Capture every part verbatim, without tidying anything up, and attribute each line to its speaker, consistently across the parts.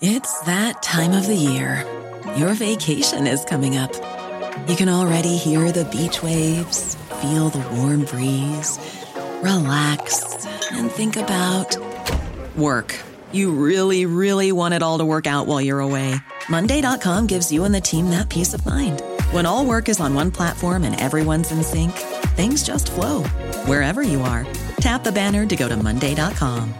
Speaker 1: It's that time of the year. Your vacation is coming up. You can already hear the beach waves, feel the warm breeze, relax, and think about work. You really, really want it all to work out while you're away. Monday dot com gives you and the team that peace of mind. When all work is on one platform and everyone's in sync, things just flow. Wherever you are, tap the banner to go to Monday dot com.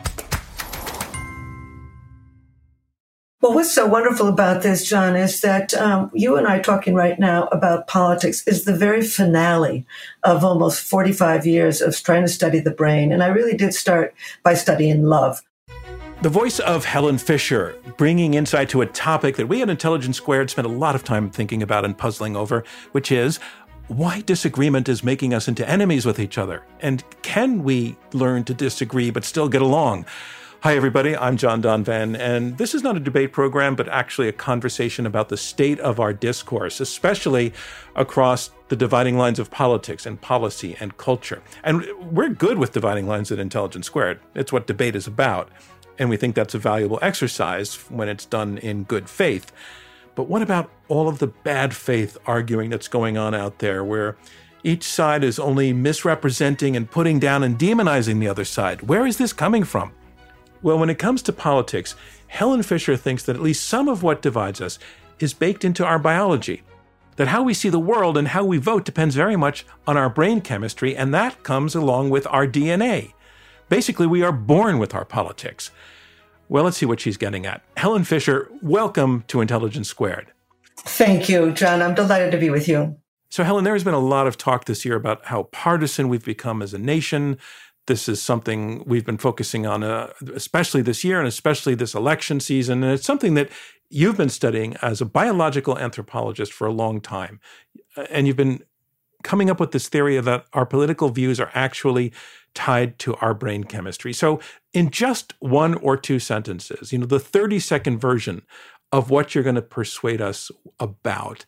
Speaker 2: Well, what's so wonderful about this, John, is that um, you and I talking right now about politics is the very finale of almost forty-five years of trying to study the brain. And I really did start by studying love.
Speaker 3: The voice of Helen Fisher, bringing insight to a topic that we at Intelligence Squared spent a lot of time thinking about and puzzling over, which is why disagreement is making us into enemies with each other. And can we learn to disagree but still get along? Hi, everybody. I'm John Donvan, and this is not a debate program, but actually a conversation about the state of our discourse, especially across the dividing lines of politics and policy and culture. And we're good with dividing lines at Intelligence Squared. It's what debate is about. And we think that's a valuable exercise when it's done in good faith. But what about all of the bad faith arguing that's going on out there, where each side is only misrepresenting and putting down and demonizing the other side? Where is this coming from? Well, when it comes to politics, Helen Fisher thinks that at least some of what divides us is baked into our biology, that how we see the world and how we vote depends very much on our brain chemistry, and that comes along with our D N A. Basically, we are born with our politics. Well, let's see what she's getting at. Helen Fisher, welcome to Intelligence Squared.
Speaker 2: Thank you, John. I'm delighted to be with you.
Speaker 3: So, Helen, there has been a lot of talk this year about how partisan we've become as a nation. This is something we've been focusing on, uh, especially this year and especially this election season. And it's something that you've been studying as a biological anthropologist for a long time. And you've been coming up with this theory that our political views are actually tied to our brain chemistry. So in just one or two sentences, you know, the thirty-second version of what you're going to persuade us about,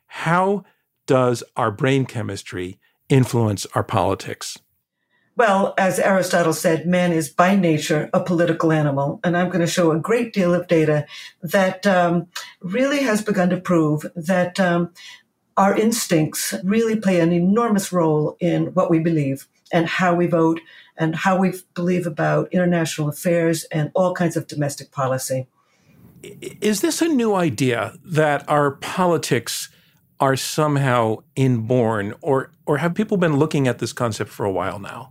Speaker 3: how does our brain chemistry influence our politics?
Speaker 2: Well, as Aristotle said, man is by nature a political animal. And I'm going to show a great deal of data that um, really has begun to prove that um, our instincts really play an enormous role in what we believe and how we vote and how we believe about international affairs and all kinds of domestic policy.
Speaker 3: Is this a new idea that our politics are somehow inborn, or or have people been looking at this concept for a while now?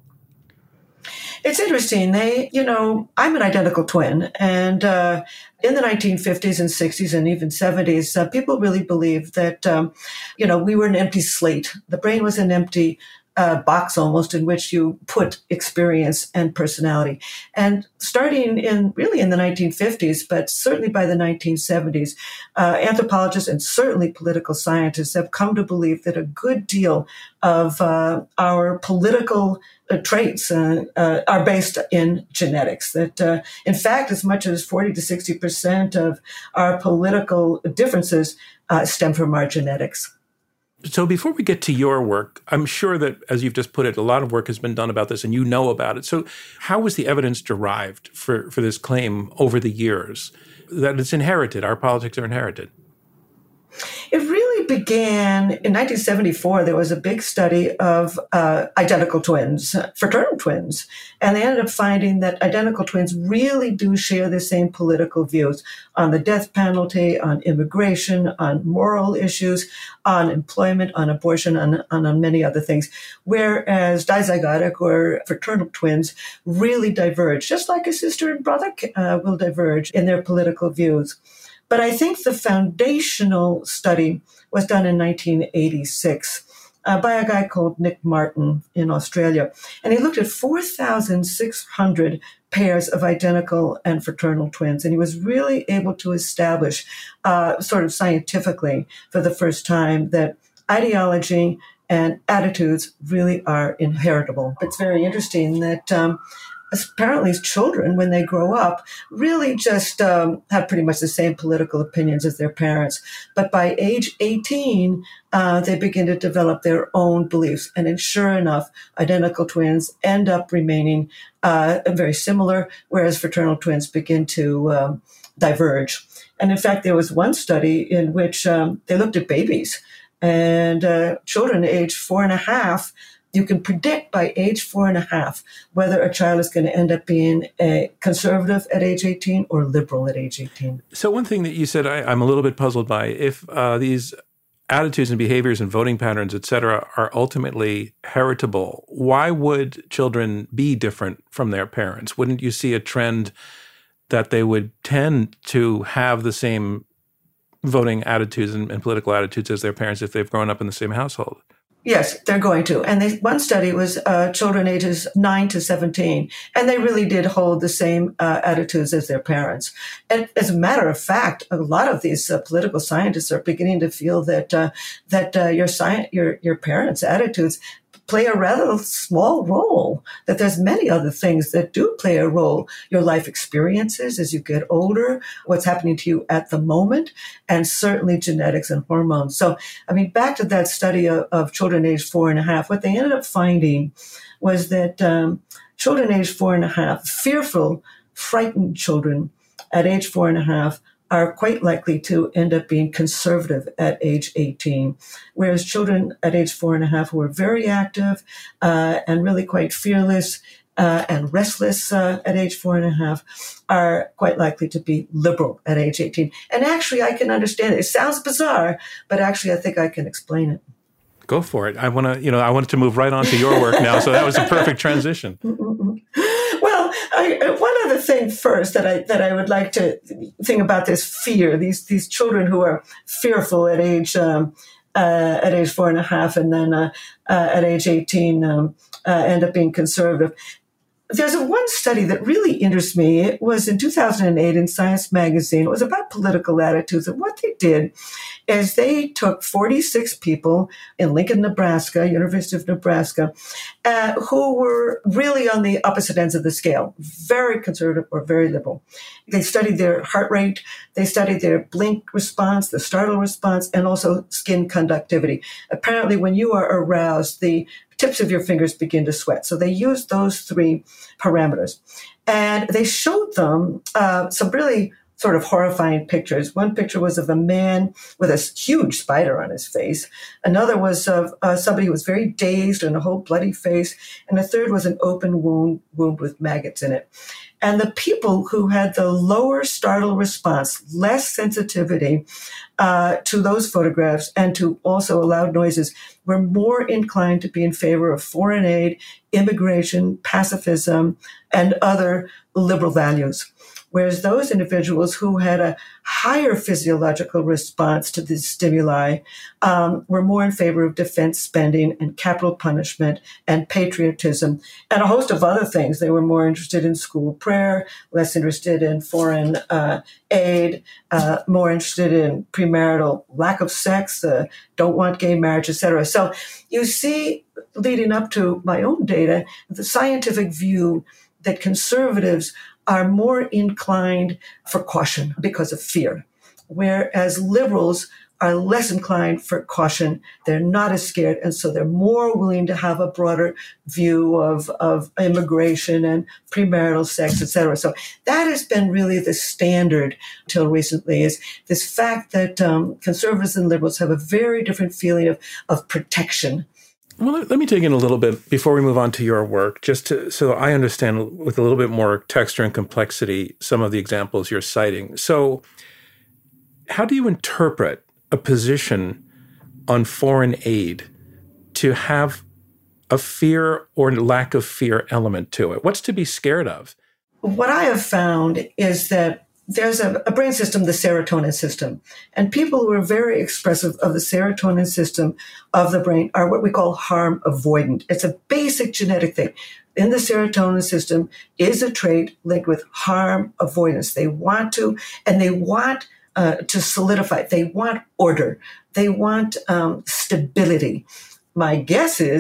Speaker 2: It's interesting. They, you know, I'm an identical twin. And uh, in the nineteen fifties and sixties and even seventies, uh, people really believed that, um, you know, we were an empty slate. The brain was an empty uh, box almost in which you put experience and personality. And starting in really in the nineteen fifties, but certainly by the nineteen seventies, uh, anthropologists and certainly political scientists have come to believe that a good deal of uh, our political uh, traits uh, uh, are based in genetics. That, uh, in fact, as much as forty to sixty percent of our political differences uh, stem from our genetics.
Speaker 3: So before we get to your work, I'm sure that, as you've just put it, a lot of work has been done about this and you know about it. So how was the evidence derived for, for this claim over the years that it's inherited, our politics are inherited?
Speaker 2: It really began in nineteen seventy-four. There was a big study of uh, identical twins, fraternal twins, and they ended up finding that identical twins really do share the same political views on the death penalty, on immigration, on moral issues, on employment, on abortion, on, on, on many other things, whereas dizygotic or fraternal twins really diverge, just like a sister and brother uh, will diverge in their political views. But I think the foundational study was done in nineteen eighty-six uh, by a guy called Nick Martin in Australia. And he looked at four thousand six hundred pairs of identical and fraternal twins. And he was really able to establish uh, sort of scientifically for the first time that ideology and attitudes really are inheritable. It's very interesting that um, apparently children, when they grow up, really just um, have pretty much the same political opinions as their parents. But by age eighteen, uh, they begin to develop their own beliefs. And then sure enough, identical twins end up remaining uh, very similar, whereas fraternal twins begin to um, diverge. And in fact, there was one study in which um, they looked at babies and uh, children aged four and a half. You can predict by age four and a half whether a child is going to end up being a conservative at age eighteen or liberal at age eighteen.
Speaker 3: So one thing that you said I, I'm a little bit puzzled by, if uh, these attitudes and behaviors and voting patterns, et cetera, are ultimately heritable, why would children be different from their parents? Wouldn't you see a trend that they would tend to have the same voting attitudes and, and political attitudes as their parents if they've grown up in the same household?
Speaker 2: Yes, they're going to. And they, one study was uh, children ages nine to seventeen, and they really did hold the same uh, attitudes as their parents. And as a matter of fact, a lot of these uh, political scientists are beginning to feel that uh, that uh, your, sci- your your parents' attitudes play a rather small role, that there's many other things that do play a role. Your life experiences as you get older, what's happening to you at the moment, and certainly genetics and hormones. So, I mean, back to that study of, of children aged four and a half, what they ended up finding was that um, children aged four and a half, fearful, frightened children at age four and a half, are quite likely to end up being conservative at age eighteen, whereas children at age four and a half who are very active uh, and really quite fearless uh, and restless uh, at age four and a half are quite likely to be liberal at age eighteen. And actually, I can understand it. It sounds bizarre, but actually, I think I can explain it.
Speaker 3: Go for it. I want to, you know, I wanted to move right on to your work now, so that was a perfect transition.
Speaker 2: Well, I, one other thing first that I that I would like to think about this fear. These these children who are fearful at age um, uh, at age four and a half, and then uh, uh, at age eighteen um, uh, end up being conservative. There's a one study that really interests me. It was in two thousand eight in Science Magazine. It was about political attitudes. And what they did is they took forty-six people in Lincoln, Nebraska, University of Nebraska, uh, who were really on the opposite ends of the scale, very conservative or very liberal. They studied their heart rate. They studied their blink response, the startle response, and also skin conductivity. Apparently, when you are aroused, the tips of your fingers begin to sweat. So they used those three parameters. And they showed them uh, some really sort of horrifying pictures. One picture was of a man with a huge spider on his face. Another was of uh, somebody who was very dazed and a whole bloody face. And the third was an open wound, wound with maggots in it. And the people who had the lower startle response, less sensitivity uh, to those photographs and to also loud noises, were more inclined to be in favor of foreign aid, immigration, pacifism, and other liberal values. Whereas those individuals who had a higher physiological response to these stimuli um, were more in favor of defense spending and capital punishment and patriotism and a host of other things. They were more interested in school prayer, less interested in foreign uh, aid, uh, more interested in premarital lack of sex, uh, don't want gay marriage, et cetera. So you see, leading up to my own data, the scientific view that conservatives are more inclined for caution because of fear, whereas liberals are less inclined for caution. They're not as scared, and so they're more willing to have a broader view of, of immigration and premarital sex, et cetera. So that has been really the standard until recently, is this fact that um, conservatives and liberals have a very different feeling of, of protection.
Speaker 3: Well, let me dig in a little bit before we move on to your work, just to, so I understand with a little bit more texture and complexity some of the examples you're citing. So how do you interpret a position on foreign aid to have a fear or lack of fear element to it? What's to be scared of?
Speaker 2: What I have found is that there's a, a brain system, the serotonin system, and people who are very expressive of the serotonin system of the brain are what we call harm avoidant. It's a basic genetic thing. In the serotonin system is a trait linked with harm avoidance. They want to, and they want uh, to solidify. They want order. They want um, stability. My guess is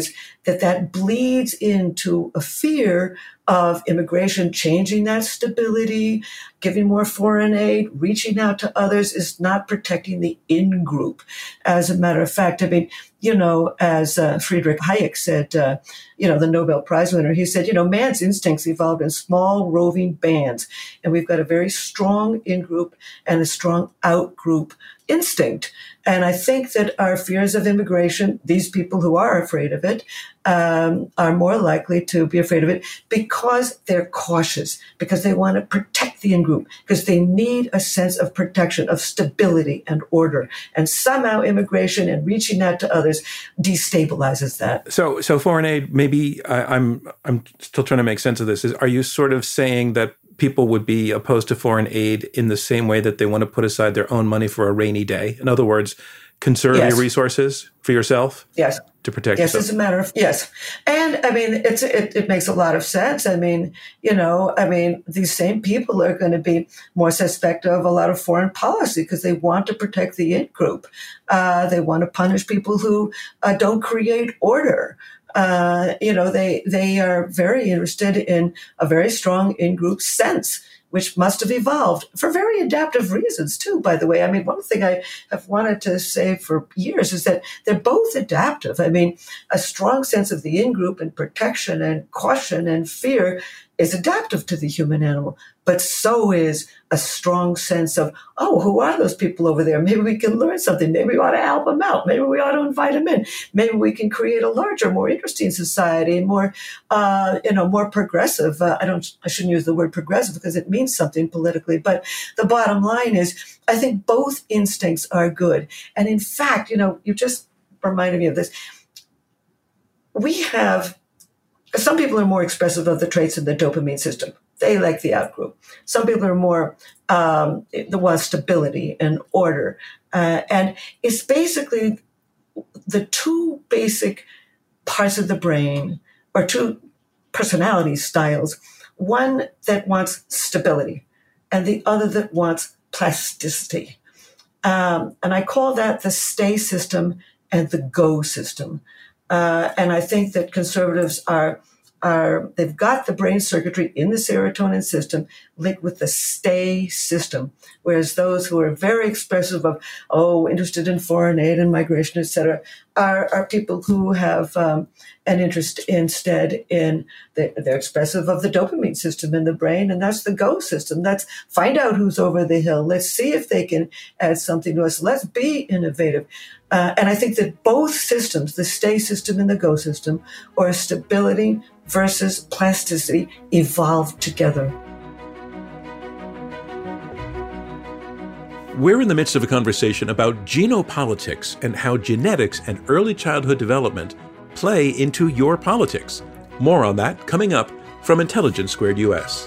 Speaker 2: that that bleeds into a fear of immigration changing that stability, giving more foreign aid, reaching out to others is not protecting the in-group. As a matter of fact, I mean, you know, as uh, Friedrich Hayek said, uh, you know, the Nobel Prize winner, he said, you know, man's instincts evolved in small roving bands, and we've got a very strong in-group and a strong out-group instinct. And I think that our fears of immigration, these people who are afraid of it, um, are more likely to be afraid of it because they're cautious, because they want to protect the in-group, because they need a sense of protection, of stability and order. And somehow immigration and reaching out to others destabilizes that.
Speaker 3: So, so foreign aid, maybe I, I'm I'm still trying to make sense of this. Is, are you sort of saying that people would be opposed to foreign aid in the same way that they want to put aside their own money for a rainy day? In other words, conserve yes. your resources for yourself?
Speaker 2: Yes.
Speaker 3: To protect
Speaker 2: yes,
Speaker 3: yourself?
Speaker 2: Yes, it's a matter of, yes. And I mean, it's it, it makes a lot of sense. I mean, you know, I mean, these same people are going to be more suspect of a lot of foreign policy because they want to protect the in-group. Uh, they want to punish people who uh, don't create order. Uh, you know, they they are very interested in a very strong in-group sense, which must have evolved for very adaptive reasons, too, by the way. I mean, one thing I have wanted to say for years is that they're both adaptive. I mean, a strong sense of the in-group and protection and caution and fear is adaptive to the human animal, but so is a strong sense of, oh, who are those people over there? Maybe we can learn something. Maybe we ought to help them out. Maybe we ought to invite them in. Maybe we can create a larger, more interesting society, more, uh, you know, more progressive. Uh, I don't, I shouldn't use the word progressive because it means something politically, but the bottom line is, I think both instincts are good. And in fact, you know, you just reminded me of this. We have Some people are more expressive of the traits in the dopamine system. They like the out-group. Some people are more, um, the want stability and order. Uh, and it's basically the two basic parts of the brain, or two personality styles, one that wants stability and the other that wants plasticity. Um, and I call that the stay system and the go system. Uh, and I think that conservatives are, are, they've got the brain circuitry in the serotonin system linked with the stay system, whereas those who are very expressive of, oh, interested in foreign aid and migration, et cetera, are, are people who have um, an interest instead in, the, they're expressive of the dopamine system in the brain, and that's the go system. That's find out who's over the hill. Let's see if they can add something to us. Let's be innovative. Uh, and I think that both systems, the stay system and the go system, or stability versus plasticity, evolve together.
Speaker 3: We're in the midst of a conversation about genopolitics and how genetics and early childhood development play into your politics. More on that coming up from Intelligence Squared U S.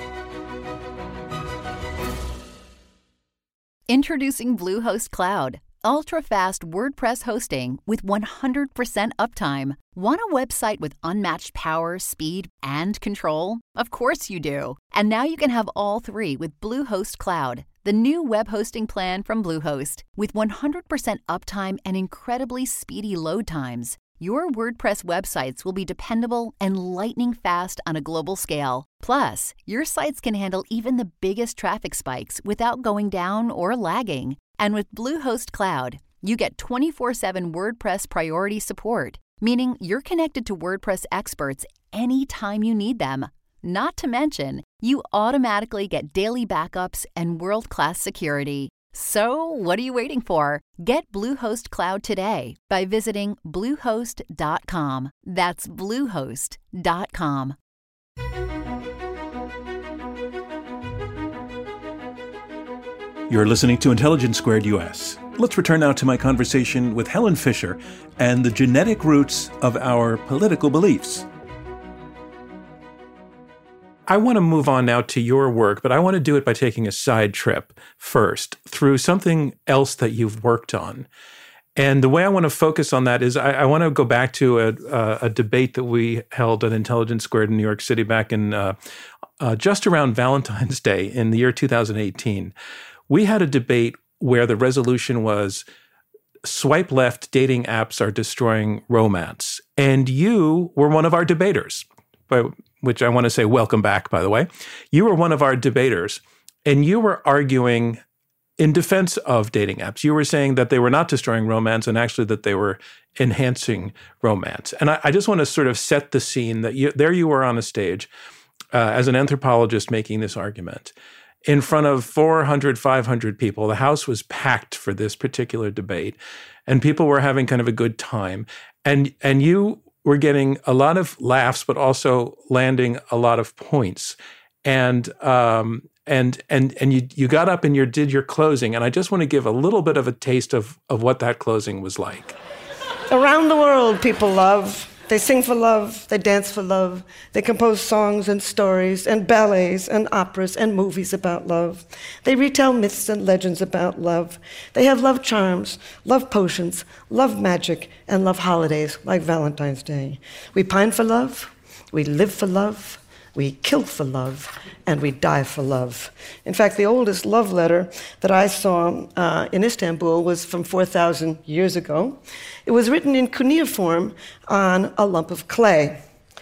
Speaker 4: Introducing Bluehost Cloud, ultra-fast WordPress hosting with one hundred percent uptime. Want a website with unmatched power, speed, and control? Of course you do. And now you can have all three with Bluehost Cloud, the new web hosting plan from Bluehost. With one hundred percent uptime and incredibly speedy load times, your WordPress websites will be dependable and lightning fast on a global scale. Plus, your sites can handle even the biggest traffic spikes without going down or lagging. And with Bluehost Cloud, you get twenty-four seven WordPress priority support, meaning you're connected to WordPress experts anytime you need them. Not to mention, you automatically get daily backups and world-class security. So, what are you waiting for? Get Bluehost Cloud today by visiting bluehost dot com. That's bluehost dot com.
Speaker 3: You're listening to Intelligence Squared U S. Let's return now to my conversation with Helen Fisher and the genetic roots of our political beliefs. I want to move on now to your work, but I want to do it by taking a side trip first through something else that you've worked on. And the way I want to focus on that is I, I want to go back to a, a, a debate that we held at Intelligence Squared in New York City back in uh, uh, just around Valentine's Day in the year two thousand eighteen. We had a debate where the resolution was swipe left dating apps are destroying romance. And you were one of our debaters, by which I want to say welcome back, by the way. You were one of our debaters, and you were arguing in defense of dating apps. You were saying that they were not destroying romance and actually that they were enhancing romance. And I, I just want to sort of set the scene that you, there you were on a stage uh, as an anthropologist making this argument in front of four hundred, five hundred people. The house was packed for this particular debate, and people were having kind of a good time. And and you were getting a lot of laughs, but also landing a lot of points. And um, and and and you you got up and you did your closing. And I just want to give a little bit of a taste of of what that closing was like.
Speaker 5: Around the world, people love. They sing for love, they dance for love, they compose songs and stories and ballets and operas and movies about love. They retell myths and legends about love. They have love charms, love potions, love magic, and love holidays like Valentine's Day. We pine for love, we live for love, we kill for love, and we die for love. In fact, the oldest love letter that I saw uh, in Istanbul was from four thousand years ago. It was written in cuneiform on a lump of clay.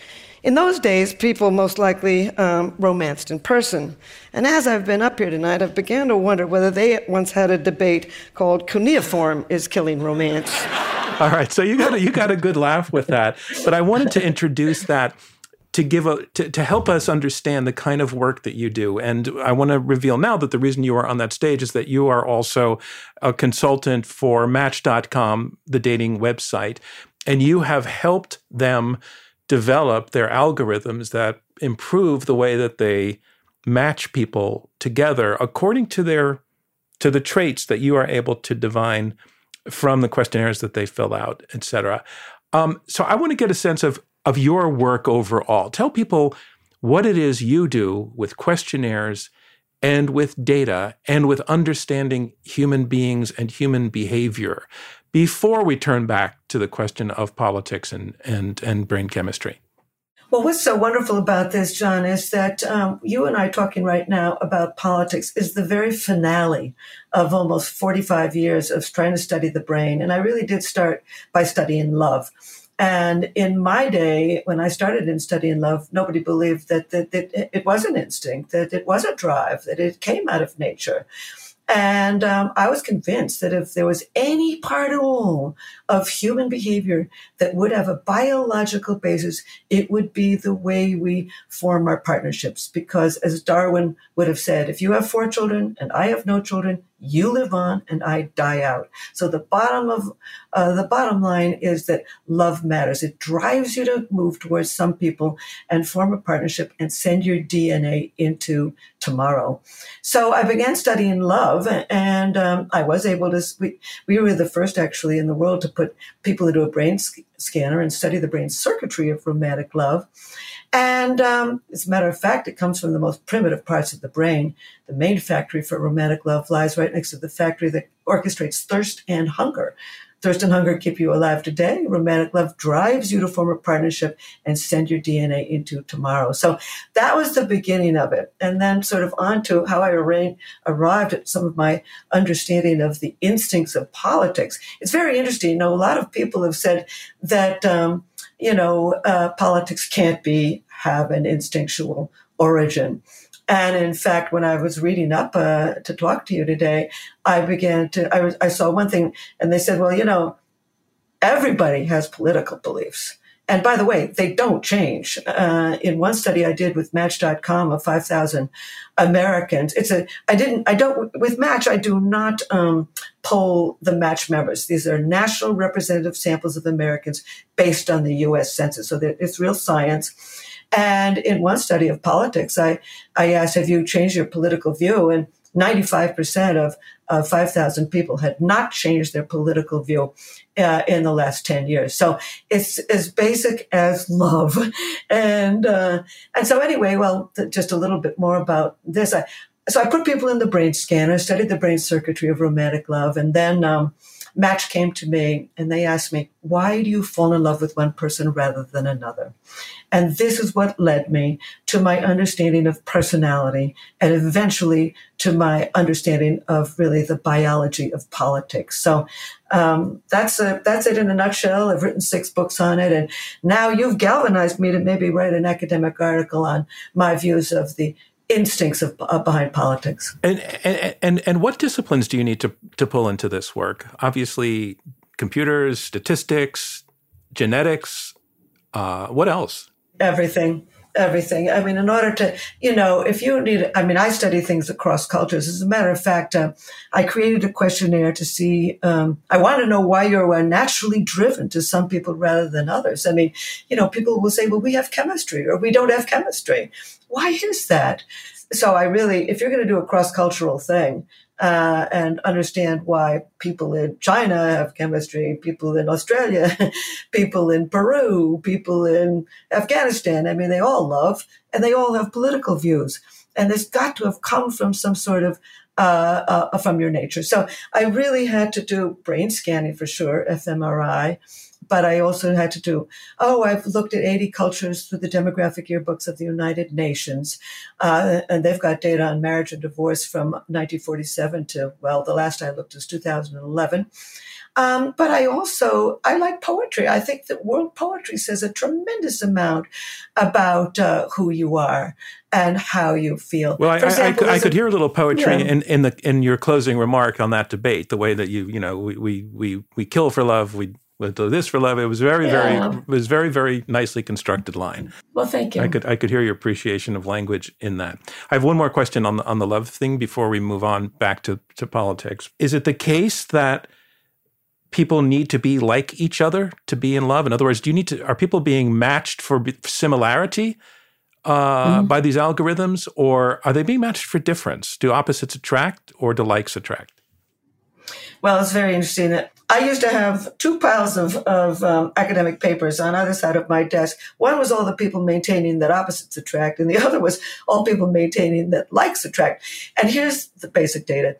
Speaker 5: In those days, people most likely um, romanced in person. And as I've been up here tonight, I've began to wonder whether they once had a debate called Cuneiform is Killing Romance.
Speaker 3: All right, so you got a, you got a good laugh with that. But I wanted to introduce that to give a to, to help us understand the kind of work that you do. And I want to reveal now that the reason you are on that stage is that you are also a consultant for Match dot com, the dating website, and you have helped them develop their algorithms that improve the way that they match people together according to their to the traits that you are able to divine from the questionnaires that they fill out, et cetera. Um, so I want to get a sense of of your work overall. Tell people what it is you do with questionnaires and with data and with understanding human beings and human behavior before we turn back to the question of politics and, and, and brain chemistry.
Speaker 2: Well, what's so wonderful about this, John, is that um, you and I talking right now about politics is the very finale of almost forty-five years of trying to study the brain. And I really did start by studying love. And in my day, when I started in studying love, nobody believed that, that, that it was an instinct, that it was a drive, that it came out of nature. And um, I was convinced that if there was any part at all of human behavior that would have a biological basis, it would be the way we form our partnerships. Because as Darwin would have said, if you have four children and I have no children, you live on and I die out. So the bottom of uh, the bottom line is that love matters. It drives you to move towards some people and form a partnership and send your D N A into tomorrow. So I began studying love, and um, I was able to. We, we were the first actually in the world to put people into a brain sc- scanner and study the brain circuitry of romantic love. And um, as a matter of fact, it comes from the most primitive parts of the brain. The main factory for romantic love lies right next to the factory that orchestrates thirst and hunger. Thirst and hunger keep you alive today. Romantic love drives you to form a partnership and send your D N A into tomorrow. So that was the beginning of it. And then sort of on to how I arra- arrived at some of my understanding of the instincts of politics. It's very interesting. You know, a lot of people have said that, um, you know, uh, politics can't be, have an instinctual origin. And in fact, when I was reading up uh, to talk to you today, I began to, I, was, I saw one thing and they said, well, you know, everybody has political beliefs. And by the way, they don't change. Uh, in one study I did with Match dot com of five thousand Americans, it's a, I didn't, I don't, with Match, I do not um, poll the Match members. These are national representative samples of Americans based on the U S Census. So it's real science. And in one study of politics, I, I asked, have you changed your political view? And ninety-five percent of uh, five thousand people had not changed their political view uh, in the last ten years. So it's as basic as love. And uh, and so anyway, well, th- just a little bit more about this. I, so I put people in the brain scanner, studied the brain circuitry of romantic love, and then um, match came to me and they asked me, why do you fall in love with one person rather than another? And this is what led me to my understanding of personality and eventually to my understanding of really the biology of politics. So um, that's a, that's it in a nutshell. I've written six books on it. And now you've galvanized me to maybe write an academic article on my views of the instincts of uh, behind politics.
Speaker 3: And, and and and what disciplines do you need to to pull into this work? Obviously, computers, statistics, genetics. Uh, what else?
Speaker 2: Everything, everything. I mean, in order to, you know, if you need, I mean, I study things across cultures. As a matter of fact, uh, I created a questionnaire to see. Um, I want to know why you're naturally driven to some people rather than others. I mean, you know, people will say, well, we have chemistry or we don't have chemistry. Why is that? So I really, if you're going to do a cross-cultural thing uh, and understand why people in China have chemistry, people in Australia, people in Peru, people in Afghanistan, I mean, they all love and they all have political views. And it's got to have come from some sort of, uh, uh, from your nature. So I really had to do brain scanning for sure, fMRI. But I also had to do, oh, I've looked at eighty cultures through the demographic yearbooks of the United Nations. Uh, and they've got data on marriage and divorce from nineteen forty-seven to, well, the last I looked was two thousand eleven. Um, but I also, I like poetry. I think that world poetry says a tremendous amount about uh, who you are and how you feel.
Speaker 3: Well, I, example, I, I, could, I could hear a little poetry
Speaker 2: yeah.
Speaker 3: in, in the in your closing remark on that debate, the way that you, you know, we we we, we kill for love, we We'll do this for love. It was very, yeah. very, it was very, very nicely constructed line.
Speaker 2: Well, thank you.
Speaker 3: I could, I could hear your appreciation of language in that. I have one more question on the on the love thing before we move on back to, to politics. Is it the case that people need to be like each other to be in love? In other words, do you need to? Are people being matched for similarity uh, mm-hmm. by these algorithms, or are they being matched for difference? Do opposites attract, or do likes attract?
Speaker 2: Well, it's very interesting. I used to have two piles of, of um, academic papers on either side of my desk. One was all the people maintaining that opposites attract, and the other was all people maintaining that likes attract. And here's the basic data.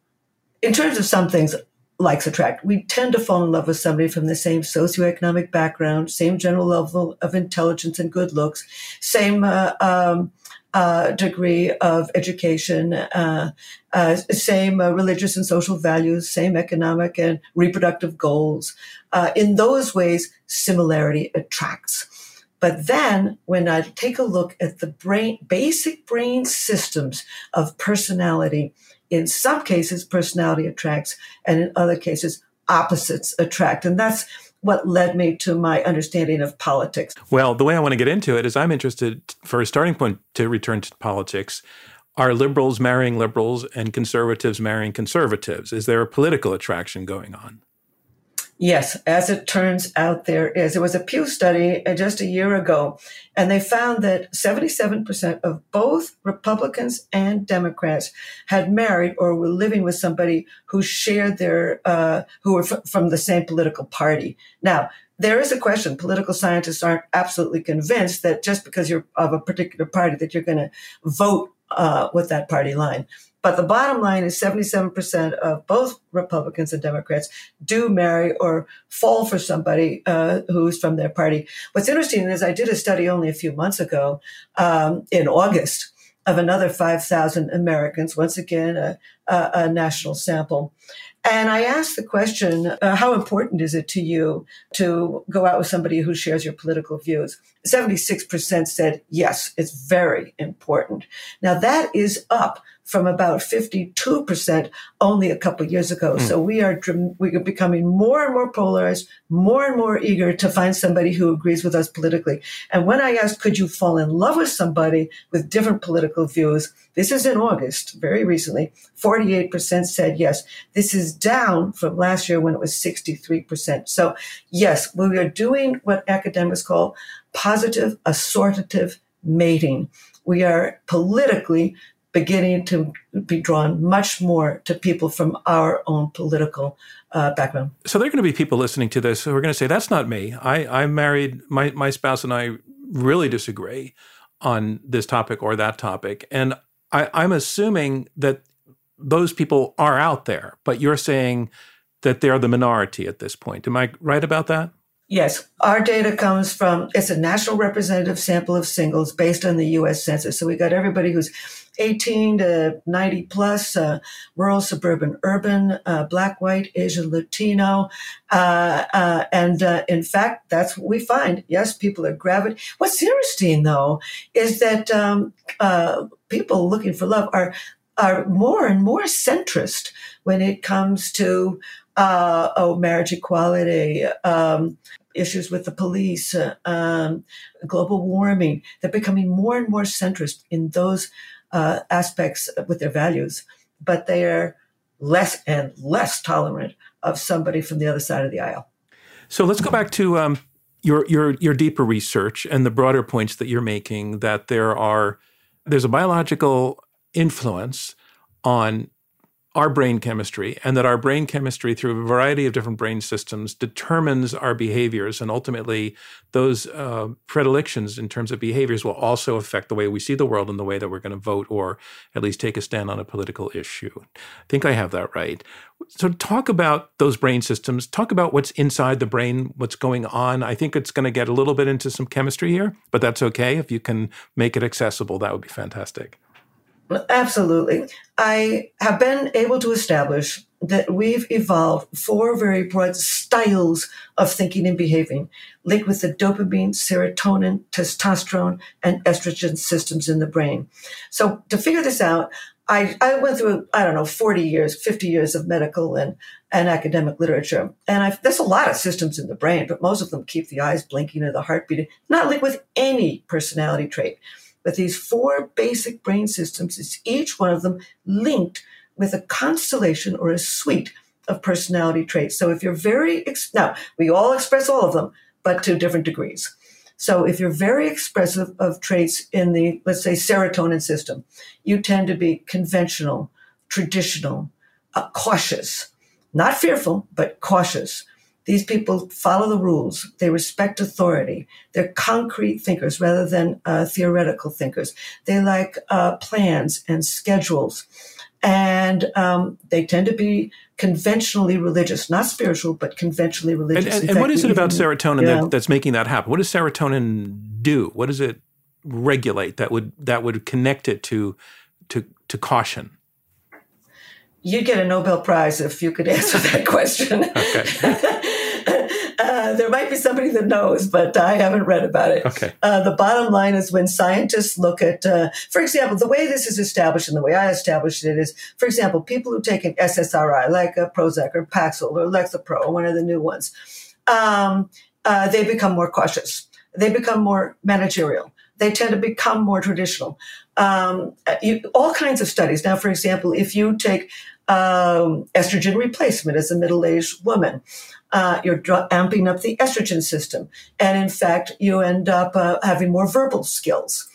Speaker 2: In terms of some things, likes attract. We tend to fall in love with somebody from the same socioeconomic background, same general level of intelligence and good looks, same uh, um, uh, degree of education, uh, uh, same uh, religious and social values, same economic and reproductive goals. Uh, in those ways, similarity attracts. But then when I take a look at the brain, basic brain systems of personality, in some cases, personality attracts, and in other cases, opposites attract. And that's what led me to my understanding of politics.
Speaker 3: Well, the way I want to get into it is I'm interested, for a starting point, to return to politics. Are liberals marrying liberals and conservatives marrying conservatives? Is there a political attraction going on?
Speaker 2: Yes, as it turns out, there is. There was a Pew study just a year ago, and they found that seventy-seven percent of both Republicans and Democrats had married or were living with somebody who shared their, uh, who were f- from the same political party. Now, there is a question. Political scientists aren't absolutely convinced that just because you're of a particular party that you're going to vote uh, with that party line. But the bottom line is seventy-seven percent of both Republicans and Democrats do marry or fall for somebody uh, who's from their party. What's interesting is I did a study only a few months ago um, in August of another five thousand Americans, once again, a, a, a national sample. And I asked the question, uh, how important is it to you to go out with somebody who shares your political views? seventy-six percent said, yes, it's very important. Now, that is up from about fifty-two percent only a couple of years ago. Mm. So we are we are becoming more and more polarized, more and more eager to find somebody who agrees with us politically. And when I asked, could you fall in love with somebody with different political views? This is in August, very recently, forty-eight percent said yes. This is down from last year when it was sixty-three percent. So yes, we are doing what academics call positive assortative mating. We are politically beginning to be drawn much more to people from our own political uh, background.
Speaker 3: So there are going to be people listening to this who are going to say, that's not me. I, I'm married, my, my spouse and I really disagree on this topic or that topic. And I, I'm assuming that those people are out there, but you're saying that they're the minority at this point. Am I right about that?
Speaker 2: Yes. Our data comes from, it's a national representative sample of singles based on the U S Census. So we got everybody who's eighteen to ninety plus, uh, rural, suburban, urban, uh, Black, white, Asian, Latino. Uh, uh, and uh, in fact, that's what we find. Yes, people are gravitating. What's interesting, though, is that um, uh, people looking for love are are more and more centrist when it comes to uh, oh, marriage equality, um, issues with the police, uh, um, global warming. They're becoming more and more centrist in those uh, aspects with their values, but they are less and less tolerant of somebody from the other side of the aisle.
Speaker 3: So let's go back to um, your your your deeper research and the broader points that you're making, that there are there's a biological influence on our brain chemistry, and that our brain chemistry through a variety of different brain systems determines our behaviors. And ultimately, those uh, predilections in terms of behaviors will also affect the way we see the world and the way that we're going to vote or at least take a stand on a political issue. I think I have that right. So talk about those brain systems. Talk about what's inside the brain, what's going on. I think it's going to get a little bit into some chemistry here, but that's okay. If you can make it accessible, that would be fantastic.
Speaker 2: Absolutely. I have been able to establish that we've evolved four very broad styles of thinking and behaving linked with the dopamine, serotonin, testosterone, and estrogen systems in the brain. So to figure this out, I, I went through, I don't know, forty years, fifty years of medical and, and academic literature. And I've, there's a lot of systems in the brain, but most of them keep the eyes blinking or the heart beating, not linked with any personality trait. But these four basic brain systems, is each one of them linked with a constellation or a suite of personality traits. So if you're very, ex- now we all express all of them, but to different degrees. So if you're very expressive of traits in the, let's say, serotonin system, you tend to be conventional, traditional, uh, cautious, not fearful, but cautious. These people follow the rules. They respect authority. They're concrete thinkers rather than uh, theoretical thinkers. They like uh, plans and schedules. And um, they tend to be conventionally religious, not spiritual, but conventionally religious.
Speaker 3: And, and,
Speaker 2: fact,
Speaker 3: and what is it
Speaker 2: even,
Speaker 3: about serotonin
Speaker 2: yeah.
Speaker 3: that, that's making that happen? What does serotonin do? What does it regulate that would that would connect it to to, to caution?
Speaker 2: You'd get a Nobel Prize if you could answer that question.
Speaker 3: Okay.
Speaker 2: uh, there might be somebody that knows, but I haven't read about it.
Speaker 3: Okay.
Speaker 2: Uh, the bottom line is when scientists look at, uh, for example, the way this is established and the way I established it is, for example, people who take an S S R I, like a Prozac or Paxil or Lexapro, one of the new ones, um, uh, they become more cautious. They become more managerial. They tend to become more traditional. Um, you, all kinds of studies. Now, for example, if you take um, estrogen replacement as a middle-aged woman, uh, you're dr- amping up the estrogen system. And in fact, you end up uh, having more verbal skills.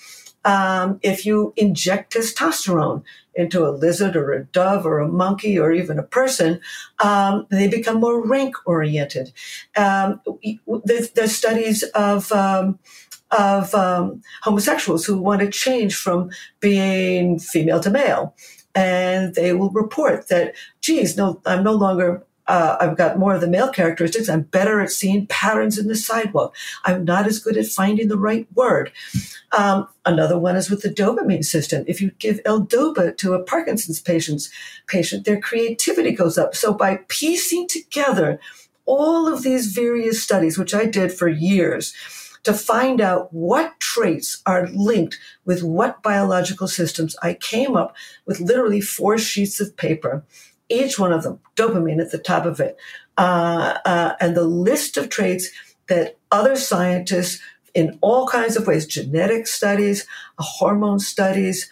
Speaker 2: Um, if you inject testosterone into a lizard or a dove or a monkey or even a person, um, they become more rank-oriented. Um, there's, there's studies of... Um, of um, homosexuals who want to change from being female to male. And they will report that, geez, no, I'm no longer, uh, I've got more of the male characteristics. I'm better at seeing patterns in the sidewalk. I'm not as good at finding the right word. Um, another one is with the dopamine system. If you give L-Dopa to a Parkinson's patient's patient, their creativity goes up. So by piecing together all of these various studies, which I did for years, to find out what traits are linked with what biological systems, I came up with literally four sheets of paper, each one of them, dopamine at the top of it, uh, uh, and the list of traits that other scientists in all kinds of ways, genetic studies, hormone studies,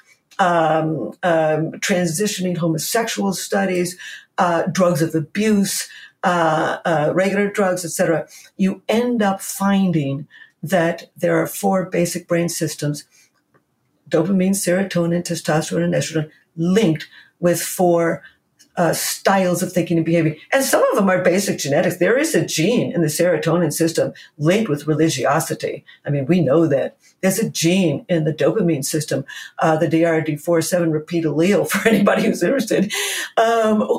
Speaker 2: um, um, transitioning homosexual studies, uh, drugs of abuse, uh, uh, regular drugs, et cetera, you end up finding that there are four basic brain systems, dopamine, serotonin, testosterone, and estrogen, linked with four uh, styles of thinking and behaving. And some of them are basic genetics. There is a gene in the serotonin system linked with religiosity. I mean, we know that. There's a gene in the dopamine system, uh, the D R D four seven repeat allele, for anybody who's interested, um, uh,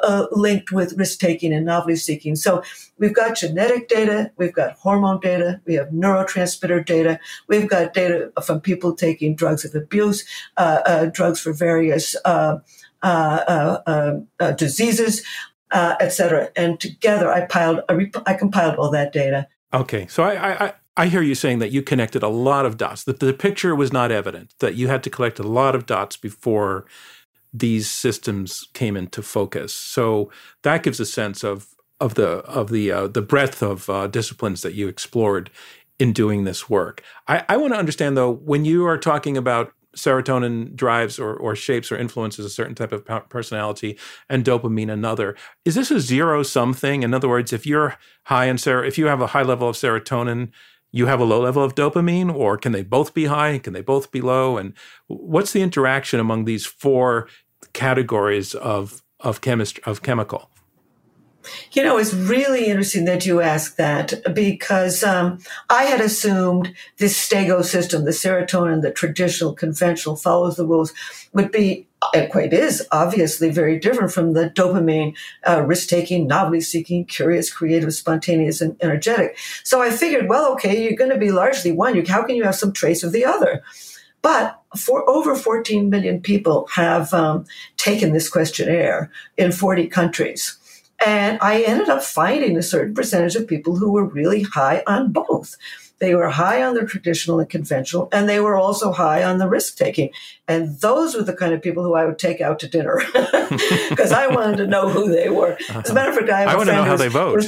Speaker 2: uh, linked with risk-taking and novelty-seeking. So we've got genetic data, we've got hormone data, we have neurotransmitter data, we've got data from people taking drugs of abuse, uh, uh, drugs for various uh, uh, uh, uh, uh, diseases, uh, et cetera. And together, I piled, I, rep- I compiled all that data.
Speaker 3: Okay, so I, I I hear you saying that you connected a lot of dots, that the picture was not evident, that you had to collect a lot of dots before these systems came into focus. So that gives a sense of of the of the uh, the breadth of uh, disciplines that you explored in doing this work. I, I want to understand, though, when you are talking about serotonin drives or, or shapes or influences a certain type of personality and dopamine another, is this a zero-sum thing? In other words, if you're high in ser- if you have a high level of serotonin, you have a low level of dopamine, or can they both be high? Can they both be low? And what's the interaction among these four categories of of chemistry of chemical?
Speaker 2: You know, it's really interesting that you ask that, because um, I had assumed this Stego system, the serotonin, the traditional, conventional, follows the rules, would be, and quite is, obviously very different from the dopamine, uh, risk-taking, novelty-seeking, curious, creative, spontaneous, and energetic. So I figured, well, okay, you're going to be largely one. You, how can you have some trace of the other? But for over fourteen million people have um, taken this questionnaire in forty countries. And I ended up finding a certain percentage of people who were really high on both. They were high on the traditional and conventional, and they were also high on the risk-taking. And those were the kind of people who I would take out to dinner because I wanted to know who they were. As a matter of fact, I have
Speaker 3: I
Speaker 2: a
Speaker 3: want to know how they vote.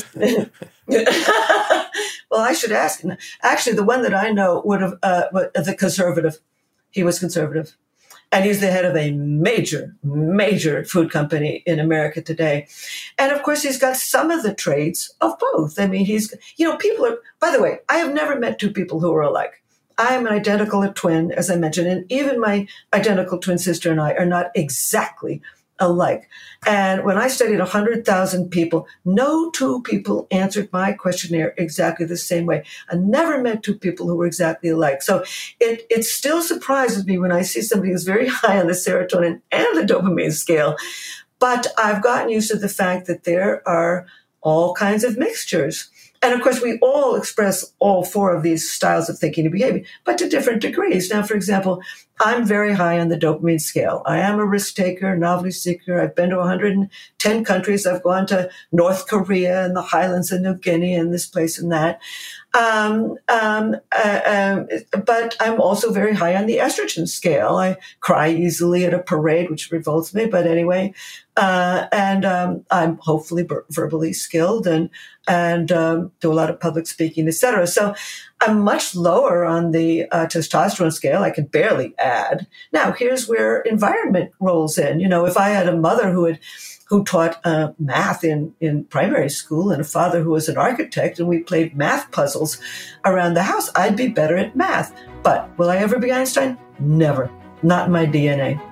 Speaker 2: Well, I should ask. Actually, the one that I know would have, uh, the conservative, he was conservative. And he's the head of a major, major food company in America today. And of course, he's got some of the traits of both. I mean, he's, you know, people are, by the way, I have never met two people who are alike. I am an identical twin, as I mentioned, and even my identical twin sister and I are not exactly alike. And when I studied one hundred thousand people, no two people answered my questionnaire exactly the same way. I never met two people who were exactly alike. So it, it still surprises me when I see somebody who's very high on the serotonin and the dopamine scale. But I've gotten used to the fact that there are all kinds of mixtures. And of course, we all express all four of these styles of thinking and behaving, but to different degrees. Now, for example, I'm very high on the dopamine scale. I am a risk taker, novelty seeker. I've been to one hundred ten countries. I've gone to North Korea and the highlands of New Guinea and this place and that. Um, um, uh, um, but I'm also very high on the estrogen scale. I cry easily at a parade, which revolts me. But anyway, uh, and um, I'm hopefully ver- verbally skilled and and um, do a lot of public speaking, et cetera. So I'm much lower on the uh, testosterone scale. I can barely add. Now, here's where environment rolls in. You know, if I had a mother who had who taught uh, math in, in primary school and a father who was an architect, and we played math puzzles around the house, I'd be better at math. But will I ever be Einstein? Never. Not in my D N A.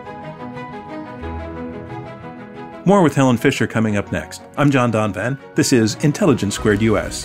Speaker 3: More with Helen Fisher coming up next. I'm John Donvan. This is Intelligence Squared U S.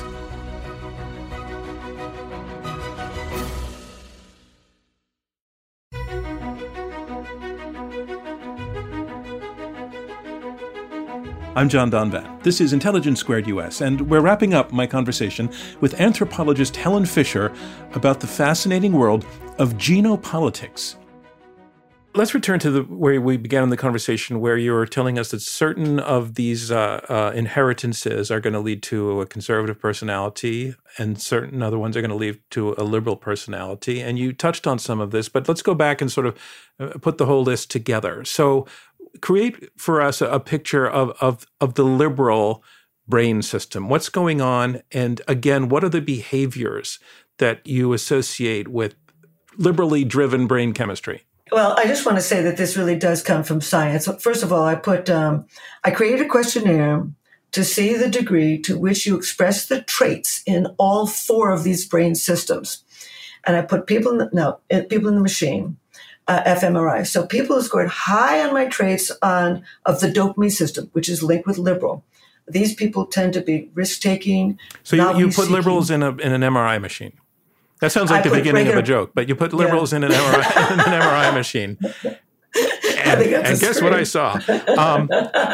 Speaker 3: I'm John Donvan. This is Intelligence Squared U S, and we're wrapping up my conversation with anthropologist Helen Fisher about the fascinating world of genopolitics. Let's return to the where we began the conversation, where you were telling us that certain of these uh, uh, inheritances are going to lead to a conservative personality, and certain other ones are going to lead to a liberal personality. And you touched on some of this, but let's go back and sort of uh, put the whole list together. So create for us a, a picture of, of, of the liberal brain system. What's going on? And again, what are the behaviors that you associate with liberally driven brain chemistry?
Speaker 2: Well, I just want to say that this really does come from science. First of all, I put, um, I created a questionnaire to see the degree to which you express the traits in all four of these brain systems. And I put people in the, no, people in the machine, uh, fMRI. So people who scored high on my traits on of the dopamine system, which is linked with liberal. These people tend to be risk-taking.
Speaker 3: So you, you put liberals in a in an M R I machine. That sounds like I the beginning regular, of a joke, but you put liberals yeah. in an M R I in an M R I machine. And, And,
Speaker 2: think that's
Speaker 3: and
Speaker 2: a
Speaker 3: guess
Speaker 2: screen.
Speaker 3: what I saw? Um,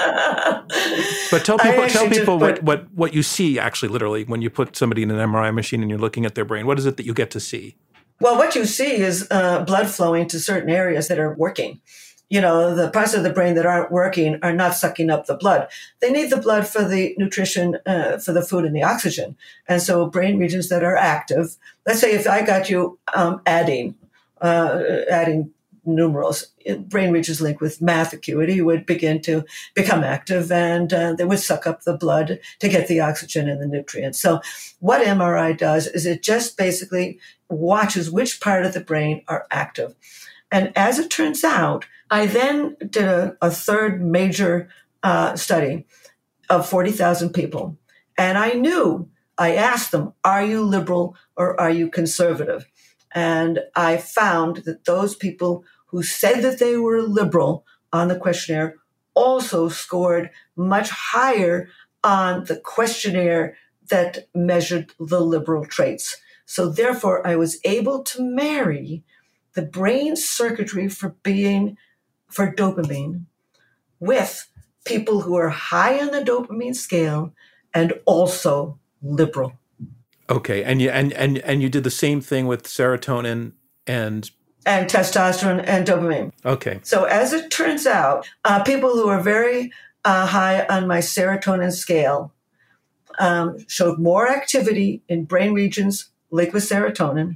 Speaker 3: but tell people, tell people
Speaker 2: just,
Speaker 3: what,
Speaker 2: but,
Speaker 3: what, what you see actually, literally, when you put somebody in an M R I machine and you're looking at their brain. What is it that you get to see?
Speaker 2: Well, what you see is uh, blood flowing to certain areas that are working. You know, the parts of the brain that aren't working are not sucking up the blood. They need the blood for the nutrition, uh, for the food and the oxygen. And so brain regions that are active, let's say if I got you um, adding, uh, adding numerals, brain regions linked with math acuity would begin to become active, and uh, they would suck up the blood to get the oxygen and the nutrients. So what M R I does is it just basically watches which part of the brain are active. And as it turns out, I then did a, a third major uh, study of forty thousand people. And I knew, I asked them, are you liberal or are you conservative? And I found that those people who said that they were liberal on the questionnaire also scored much higher on the questionnaire that measured the liberal traits. So therefore, I was able to marry the brain circuitry for being, for dopamine with people who are high on the dopamine scale and also liberal.
Speaker 3: Okay, and you and and and you did the same thing with serotonin and
Speaker 2: and testosterone and dopamine.
Speaker 3: Okay.
Speaker 2: So as it turns out, uh, people who are very uh, high on my serotonin scale um, showed more activity in brain regions linked with serotonin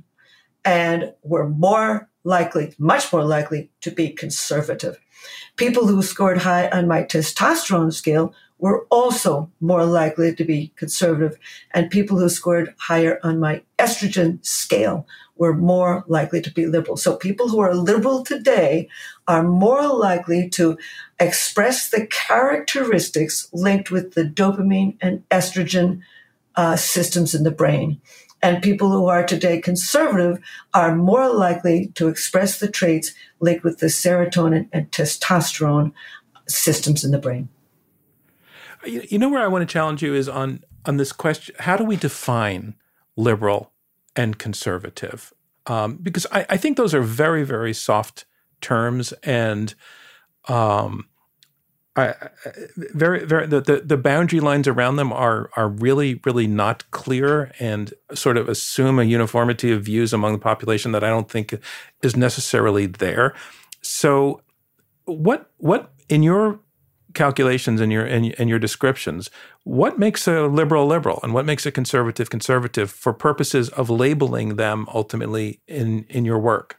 Speaker 2: and were more likely, much more likely to be conservative. People who scored high on my testosterone scale were also more likely to be conservative, and people who scored higher on my estrogen scale were more likely to be liberal. So people who are liberal today are more likely to express the characteristics linked with the dopamine and estrogen uh, systems in the brain. And people who are today conservative are more likely to express the traits linked with the serotonin and testosterone systems in the brain.
Speaker 3: You know where I want to challenge you is on, on this question, how do we define liberal and conservative? Um, because I, I think those are very, very soft terms, and um, I, I, very, very the, the, the boundary lines around them are are really, really not clear, and sort of assume a uniformity of views among the population that I don't think is necessarily there. So, what what in your calculations and your and, and your descriptions, what makes a liberal liberal and what makes a conservative conservative for purposes of labeling them ultimately in, in your work?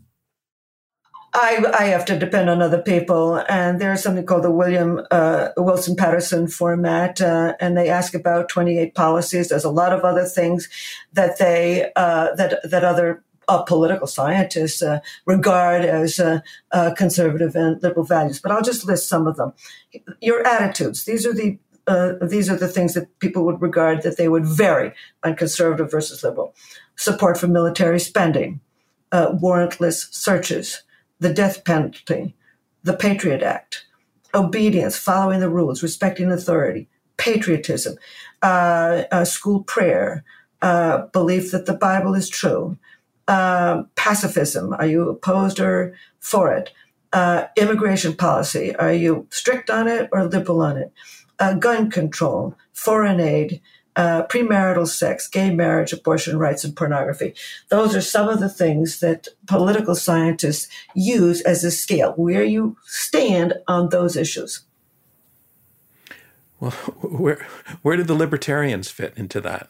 Speaker 2: I, I have to depend on other people, and there's something called the William uh, Wilson Patterson format, uh, and they ask about twenty-eight policies. There's a lot of other things that they uh, that that other Uh, political scientists uh, regard as uh, uh, conservative and liberal values, but I'll just list some of them. Your attitudes; these are the uh, these are the things that people would regard that they would vary on conservative versus liberal. Support for military spending, uh, warrantless searches, the death penalty, the Patriot Act, obedience, following the rules, respecting authority, patriotism, uh, uh, school prayer, uh, belief that the Bible is true. Uh, pacifism, are you opposed or for it? Uh, immigration policy, are you strict on it or liberal on it? Uh, gun control, foreign aid, uh, premarital sex, gay marriage, abortion rights, and pornography. Those are some of the things that political scientists use as a scale, where you stand on those issues.
Speaker 3: Well, where where did the libertarians fit into that?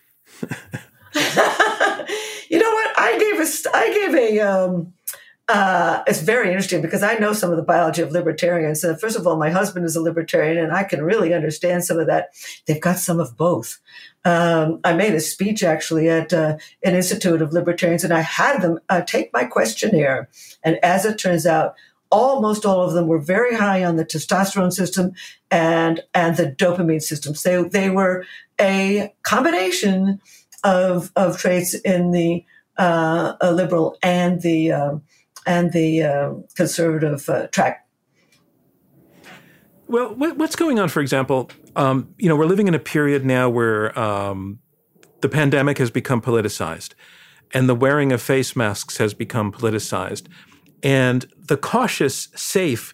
Speaker 2: You know what? I gave a, I gave a, um, uh, it's very interesting because I know some of the biology of libertarians. Uh, first of all, my husband is a libertarian, and I can really understand some of that. They've got some of both. Um, I made a speech actually at uh, an Institute of Libertarians, and I had them uh, take my questionnaire. And as it turns out, almost all of them were very high on the testosterone system and and the dopamine systems. They they were a combination of of traits in the uh, liberal and the um, and the uh, conservative uh, track.
Speaker 3: Well, what's going on, for example, um, you know, we're living in a period now where um, the pandemic has become politicized and the wearing of face masks has become politicized. And the cautious, safe,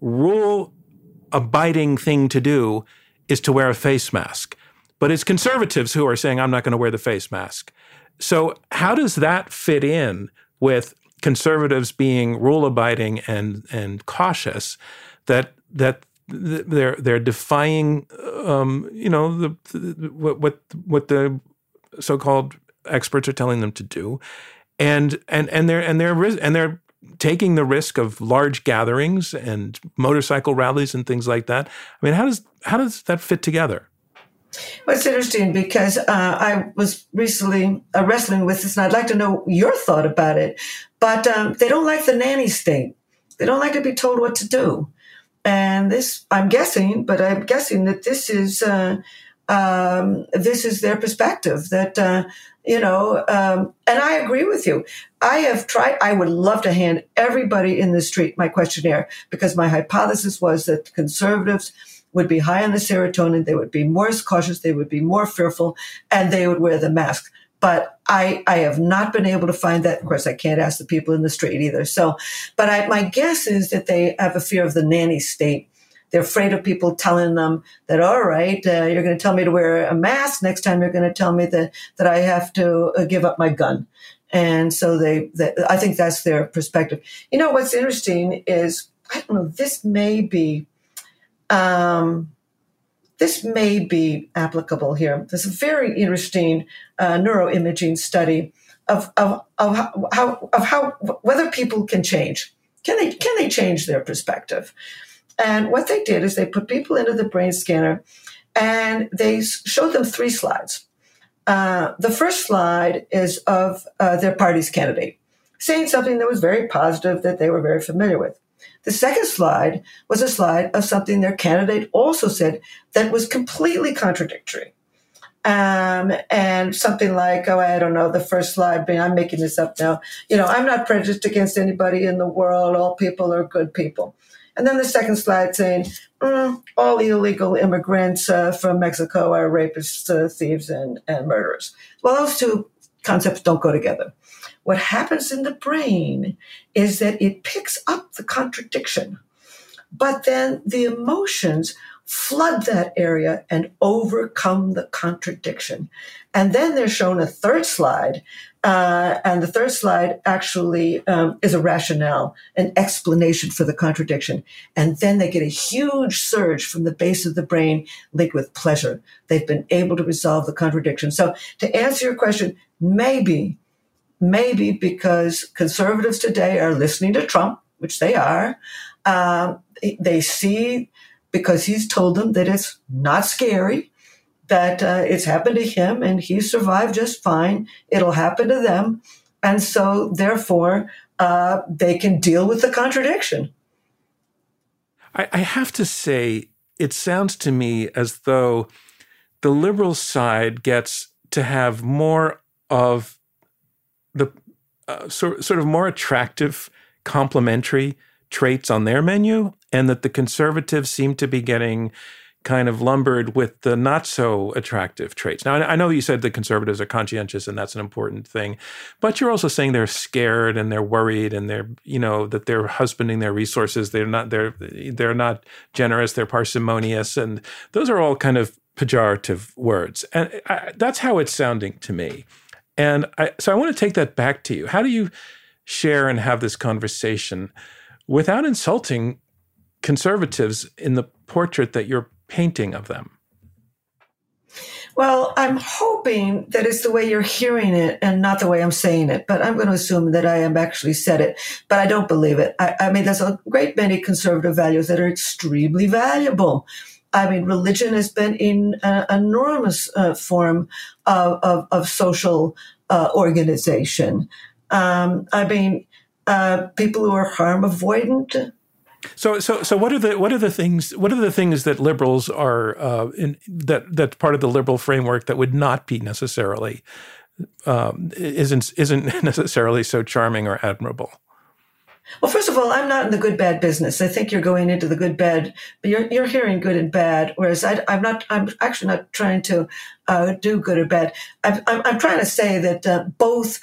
Speaker 3: rule-abiding thing to do is to wear a face mask. But it's conservatives who are saying, I'm not going to wear the face mask. So how does that fit in with conservatives being rule-abiding and and cautious, that that they're they're defying, um, you know, the, the what what what the so-called experts are telling them to do, and and and they're and they're and they're taking the risk of large gatherings and motorcycle rallies and things like that. I mean, how does how does that fit together?
Speaker 2: Well, it's interesting because uh, I was recently uh, wrestling with this, and I'd like to know your thought about it. But um, they don't like the nanny state. They don't like to be told what to do. And this, I'm guessing, but I'm guessing that this is uh, um, this is their perspective. That uh, you know, um, and I agree with you. I have tried. I would love to hand everybody in the street my questionnaire, because my hypothesis was that conservatives would be high on the serotonin, they would be more cautious, they would be more fearful, and they would wear the mask. But I, I have not been able to find that. Of course, I can't ask the people in the street either. So, but I, my guess is that they have a fear of the nanny state. They're afraid of people telling them that, all right, uh, you're going to tell me to wear a mask. Next time you're going to tell me that, that I have to uh, give up my gun. And so they, they, I think that's their perspective. You know, what's interesting is, I don't know, this may be, Um, this may be applicable here. There's a very interesting uh, neuroimaging study of of of how of how whether people can change. Can they can they change their perspective? And what they did is they put people into the brain scanner, and they showed them three slides. Uh, the first slide is of uh, their party's candidate, saying something that was very positive that they were very familiar with. The second slide was a slide of something their candidate also said that was completely contradictory. Um, and something like, oh, I don't know, the first slide, I'm making this up now, you know, I'm not prejudiced against anybody in the world. All people are good people. And then the second slide saying, mm, all illegal immigrants uh, from Mexico are rapists, uh, thieves, and, and murderers. Well, those two concepts don't go together. What happens in the brain is that it picks up the contradiction, but then the emotions flood that area and overcome the contradiction. And then they're shown a third slide, uh, and the third slide actually um, is a rationale, an explanation for the contradiction. And then they get a huge surge from the base of the brain linked with pleasure. They've been able to resolve the contradiction. So to answer your question, maybe Maybe because conservatives today are listening to Trump, which they are. Um, they see, because he's told them that it's not scary, that uh, it's happened to him and he survived just fine. It'll happen to them. And so, therefore, uh, they can deal with the contradiction.
Speaker 3: I, I have to say, it sounds to me as though the liberal side gets to have more of the uh, sort, sort of more attractive complementary traits on their menu, and that the conservatives seem to be getting kind of lumbered with the not so attractive traits. Now, I know you said the conservatives are conscientious and that's an important thing, but you're also saying they're scared and they're worried and they're, you know, that they're husbanding their resources. They're not, they're, they're not generous. They're parsimonious. And those are all kind of pejorative words. And I, that's how it's sounding to me. And I, so I want to take that back to you. How do you share and have this conversation without insulting conservatives in the portrait that you're painting of them?
Speaker 2: Well, I'm hoping that it's the way you're hearing it and not the way I'm saying it, but I'm going to assume that I have actually said it, but I don't believe it. I, I mean, there's a great many conservative values that are extremely valuable. I mean, religion has been in an enormous uh, form of, of, of social uh, organization. Um, I mean, uh, people who are harm avoidant.
Speaker 3: So, so, so, what are the what are the things? What are the things that liberals are uh, in that that's part of the liberal framework that would not be necessarily um, isn't isn't necessarily so charming or admirable?
Speaker 2: Well, first of all, I'm not in the good bad business. I think you're going into the good bad, but you're you're hearing good and bad. Whereas I, I'm not. I'm actually not trying to uh, do good or bad. I'm, I'm I'm trying to say that uh, both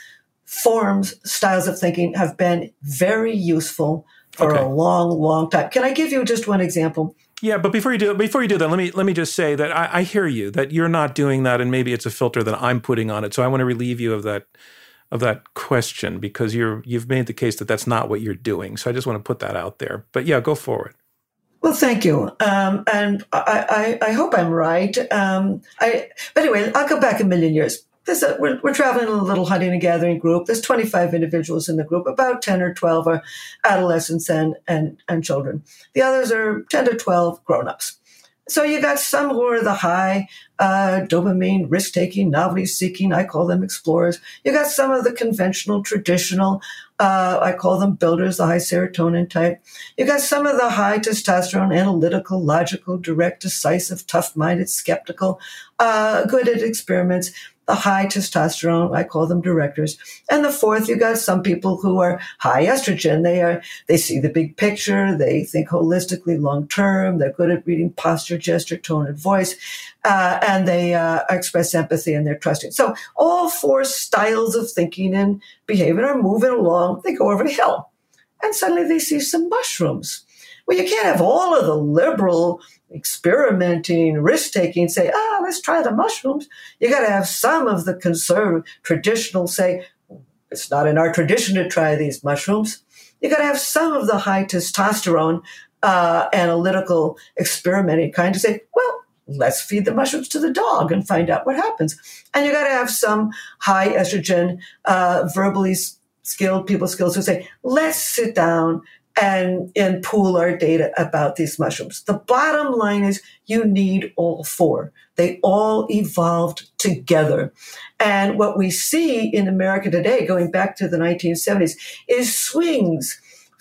Speaker 2: forms, styles of thinking have been very useful for
Speaker 3: Okay.
Speaker 2: a long, long time. Can I give you just one example?
Speaker 3: Yeah, but before you do before you do that, let me let me just say that I, I hear you, that you're not doing that, and maybe it's a filter that I'm putting on it. So I want to relieve you of that of that question, because you're you've made the case that that's not what you're doing. So I just want to put that out there. But yeah, go forward.
Speaker 2: Well, thank you. Um, and I, I, I hope I'm right. Um, I, but anyway, I'll go back a million years. There's a, we're, we're traveling in a little hunting and gathering group. There's twenty-five individuals in the group. About ten or twelve are adolescents and, and, and children. The others are ten to twelve grown-ups. So you got some who are the high uh, dopamine, risk-taking, novelty-seeking. I call them explorers. You got some of the conventional, traditional. Uh, I call them builders, the high serotonin type. You got some of the high testosterone, analytical, logical, direct, decisive, tough-minded, skeptical, uh, good at experiments. The high testosterone, I call them directors. And the fourth, you got some people who are high estrogen. They are, they see the big picture. They think holistically long term. They're good at reading posture, gesture, tone, and voice. Uh, and they uh, express empathy and they're trusting. So all four styles of thinking and behavior are moving along. They go over the hill. And suddenly they see some mushrooms. Well, you can't have all of the liberal, experimenting, risk-taking say, ah, let's try the mushrooms. You got to have some of the conservative, traditional say, it's not in our tradition to try these mushrooms. You got to have some of the high testosterone, uh, analytical, experimenting kind to say, well, let's feed the mushrooms to the dog and find out what happens. And you got to have some high estrogen, uh, verbally skilled people skills who say, let's sit down and, and pool our data about these mushrooms. The bottom line is you need all four. They all evolved together. And what we see in America today, going back to the nineteen seventies, is swings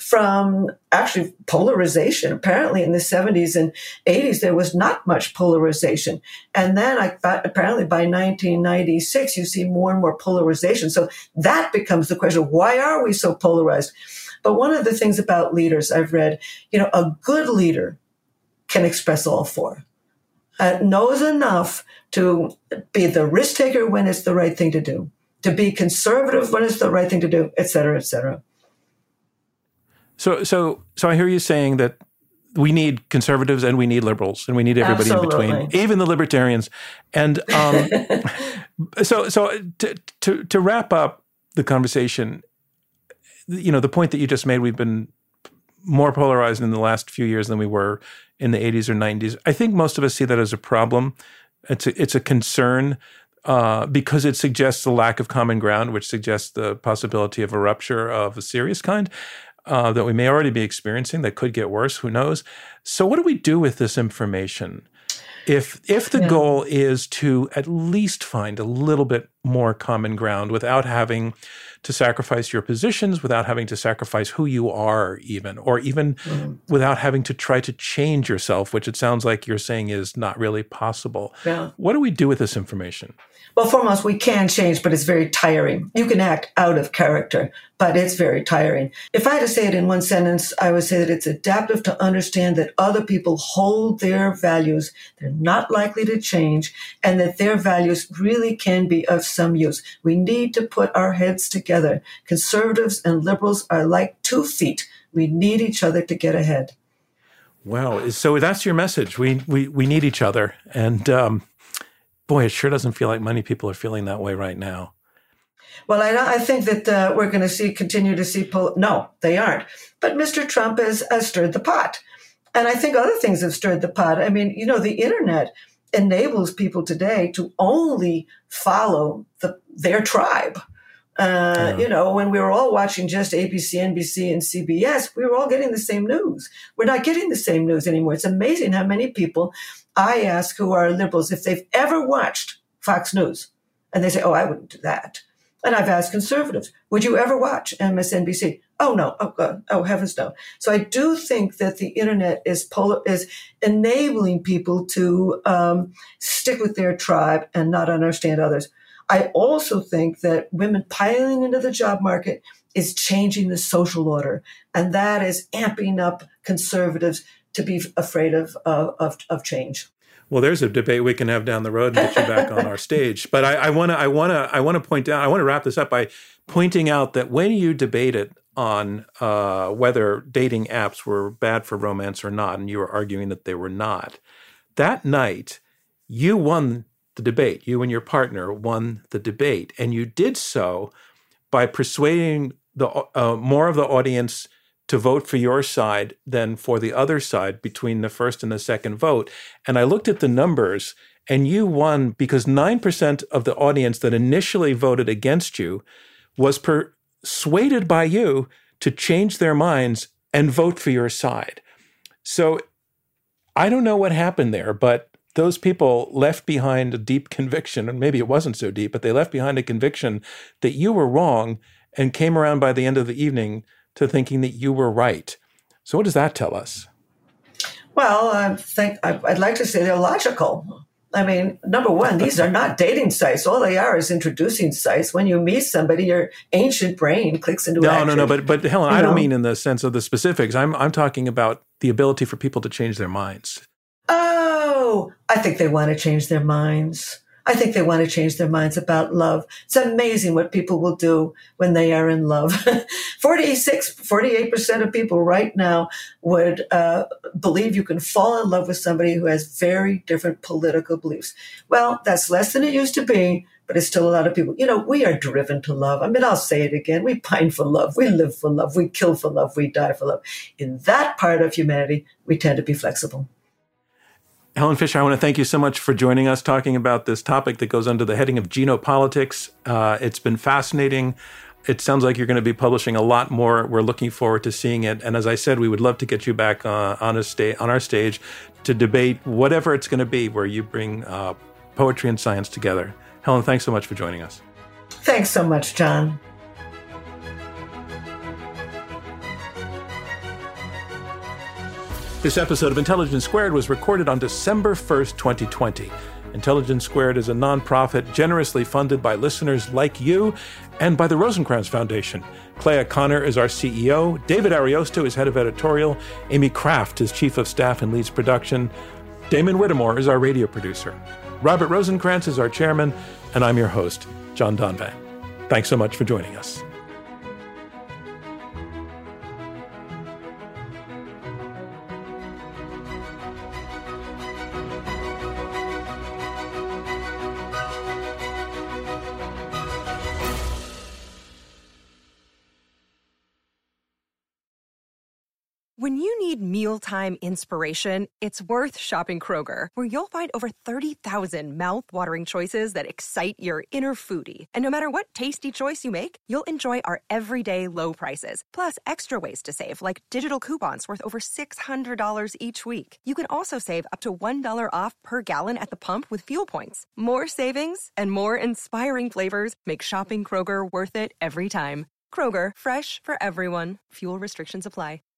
Speaker 2: from actually polarization. Apparently in the seventies and eighties, there was not much polarization. And then I, apparently by nineteen ninety-six, you see more and more polarization. So that becomes the question, why are we so polarized? But one of the things about leaders I've read, you know, a good leader can express all four. Uh, knows enough to be the risk taker when it's the right thing to do, to be conservative when it's the right thing to do, et cetera, et cetera.
Speaker 3: So, so, so I hear you saying that we need conservatives and we need liberals and we need everybody
Speaker 2: Absolutely.
Speaker 3: in between, even the libertarians. And um, so, so to, to to wrap up the conversation, you know, the point that you just made, we've been more polarized in the last few years than we were in the eighties or nineties. I think most of us see that as a problem. It's a, it's a concern uh, because it suggests a lack of common ground, which suggests the possibility of a rupture of a serious kind uh, that we may already be experiencing that could get worse. Who knows? So what do we do with this information? If if the
Speaker 2: Yeah.
Speaker 3: goal is to at least find a little bit more common ground without having to sacrifice your positions, without having to sacrifice who you are even, or even
Speaker 2: Mm.
Speaker 3: without having to try to change yourself, which it sounds like you're saying is not really possible.
Speaker 2: Yeah.
Speaker 3: What do we do with this information?
Speaker 2: Well, foremost, we can change, but it's very tiring. You can act out of character, but it's very tiring. If I had to say it in one sentence, I would say that it's adaptive to understand that other people hold their values. They're not likely to change, and that their values really can be of some use. We need to put our heads together. Conservatives and liberals are like two feet. We need each other to get ahead.
Speaker 3: Well, so that's your message. We we we need each other. And um, boy, it sure doesn't feel like many people are feeling that way right now.
Speaker 2: Well, I, I think that uh, we're going to see, continue to see, pol- no, they aren't. But Mister Trump has, has stirred the pot. And I think other things have stirred the pot. I mean, you know, the internet enables people today to only follow the, their tribe. Uh,
Speaker 3: Yeah.
Speaker 2: You know, when we were all watching just A B C, N B C, and C B S, we were all getting the same news. We're not getting the same news anymore. It's amazing how many people I ask who are liberals if they've ever watched Fox News. And they say, oh, I wouldn't do that. And I've asked conservatives, would you ever watch M S N B C? Oh, no. Oh, God. Oh, heavens, no. So I do think that the internet is polar, is enabling people to um, stick with their tribe and not understand others. I also think that women piling into the job market is changing the social order, and that is amping up conservatives to be afraid of, of, of change.
Speaker 3: Well, there's a debate we can have down the road and get you back on our stage. But I want to, I want to, I want to point out, I want to wrap this up by pointing out that when you debated on uh, whether dating apps were bad for romance or not, and you were arguing that they were not, that night you won the debate. You and your partner won the debate, and you did so by persuading the uh, more of the audience to vote for your side than for the other side between the first and the second vote. And I looked at the numbers, and you won because nine percent of the audience that initially voted against you was persuaded by you to change their minds and vote for your side. So I don't know what happened there, but those people left behind a deep conviction, and maybe it wasn't so deep, but they left behind a conviction that you were wrong and came around by the end of the evening to thinking that you were right. So what does that tell us?
Speaker 2: Well, I think I'd like to say they're logical. I mean, number one, these are not dating sites. All they are is introducing sites. When you meet somebody, your ancient brain clicks into
Speaker 3: no,
Speaker 2: action.
Speaker 3: No, no, no. But, but Helen,
Speaker 2: you
Speaker 3: I
Speaker 2: know?
Speaker 3: don't mean in the sense of the specifics. I'm, I'm talking about the ability for people to change their minds.
Speaker 2: Oh, I think they want to change their minds. I think they want to change their minds about love. It's amazing what people will do when they are in love. forty-six, forty-eight percent of people right now would uh, believe you can fall in love with somebody who has very different political beliefs. Well, that's less than it used to be, but it's still a lot of people. You know, we are driven to love. I mean, I'll say it again. We pine for love. We live for love. We kill for love. We die for love. In that part of humanity, we tend to be flexible.
Speaker 3: Helen Fisher, I want to thank you so much for joining us, talking about this topic that goes under the heading of genopolitics. Uh, it's been fascinating. It sounds like you're going to be publishing a lot more. We're looking forward to seeing it. And as I said, we would love to get you back uh, on a sta- on our stage to debate whatever it's going to be, where you bring uh, poetry and science together. Helen, thanks so much for joining us.
Speaker 2: Thanks so much, John.
Speaker 3: This episode of Intelligence Squared was recorded on December first, twenty twenty. Intelligence Squared is a nonprofit generously funded by listeners like you and by the Rosencrantz Foundation. Clea Connor is our C E O. David Ariosto is head of editorial. Amy Kraft is chief of staff and leads production. Damon Whittemore is our radio producer. Robert Rosencrantz is our chairman, and I'm your host, John Donvan. Thanks so much for joining us.
Speaker 6: When you need mealtime inspiration, it's worth shopping Kroger, where you'll find over thirty thousand mouth-watering choices that excite your inner foodie. And no matter what tasty choice you make, you'll enjoy our everyday low prices, plus extra ways to save, like digital coupons worth over six hundred dollars each week. You can also save up to one dollar off per gallon at the pump with fuel points. More savings and more inspiring flavors make shopping Kroger worth it every time. Kroger, fresh for everyone. Fuel restrictions apply.